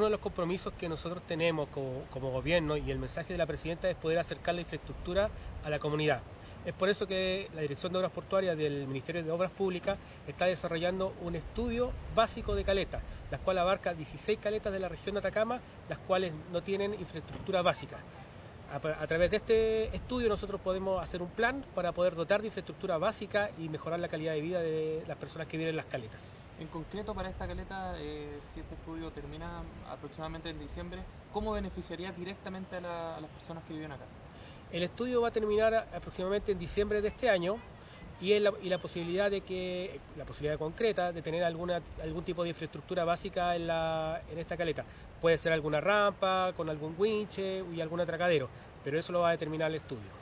de los compromisos que nosotros tenemos como gobierno, y el mensaje de la presidenta es poder acercar la infraestructura a la comunidad. Es por eso que la Dirección de Obras Portuarias del Ministerio de Obras Públicas está desarrollando un estudio básico de caletas, las cuales abarca 16 caletas de la región de Atacama, las cuales no tienen infraestructura básica. A través de este estudio nosotros podemos hacer un plan para poder dotar de infraestructura básica y mejorar la calidad de vida de las personas que viven en las caletas. En concreto, para esta caleta, si este estudio termina aproximadamente en diciembre, ¿cómo beneficiaría directamente a las personas que viven acá? El estudio va a terminar aproximadamente en diciembre de este año y la posibilidad concreta de tener algún tipo de infraestructura básica en esta caleta. Puede ser alguna rampa, con algún winche y algún atracadero, pero eso lo va a determinar el estudio.